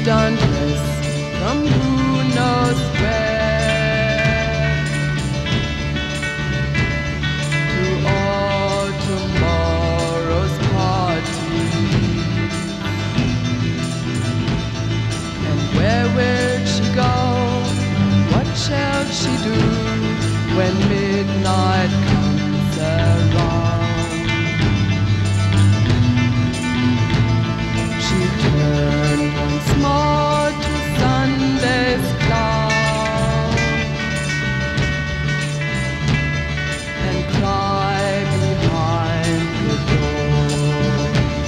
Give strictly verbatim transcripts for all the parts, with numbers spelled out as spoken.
dauntless from who knows where to all tomorrow's parties. And where will she go? What shall she do when midnight comes around? She turned once more to Sunday's cloud and cried behind the door.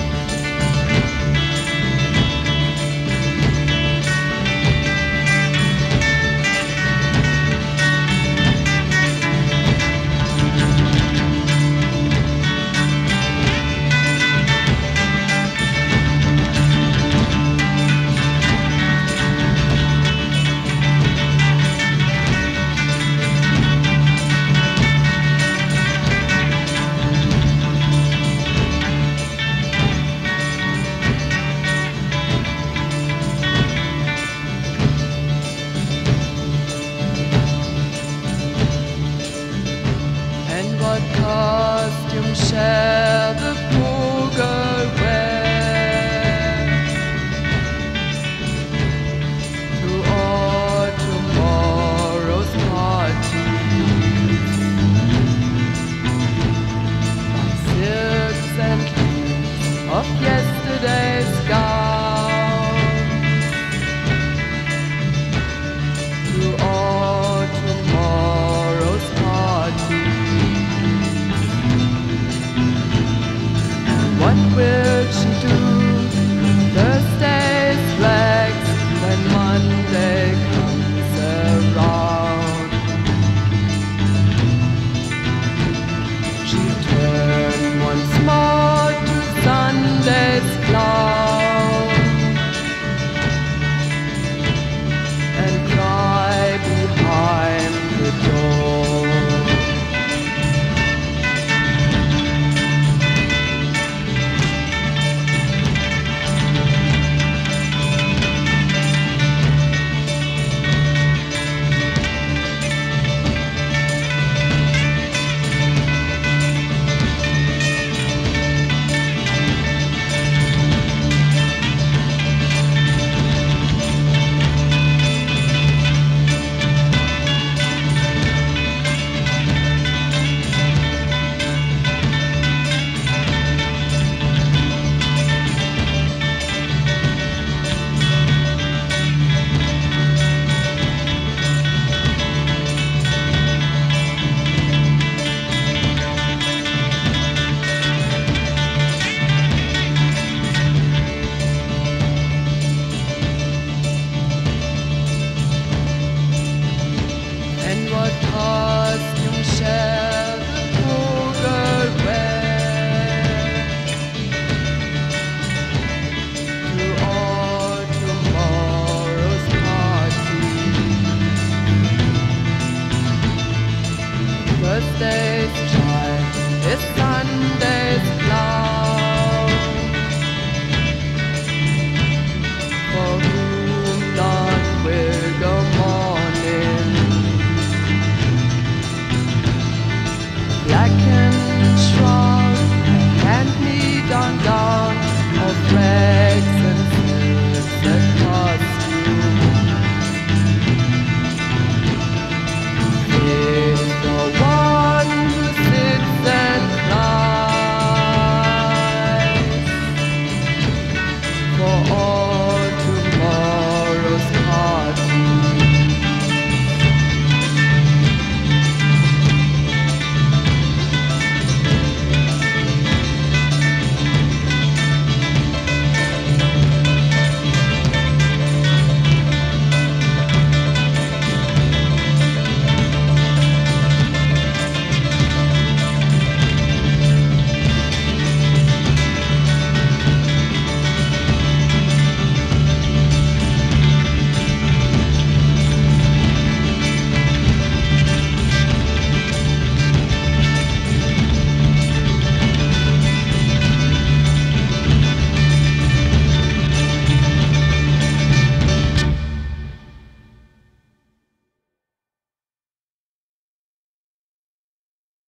What costume shall the poor girl wear to all tomorrow's parties? By silks and leaves of yesterday's gown to all tomorrow's parties. What will she do? Thursday's flags when Monday comes around. She turned once more to Sunday's cloud and cried behind the door. What costume shall the poor girl wear to all tomorrow's parties? Thursday's child is Sunday's cloud, for whom none will go mourning. Blackened shroud, a hand-me-down gown of rags and silks and costume. Is the one who sits and cries for all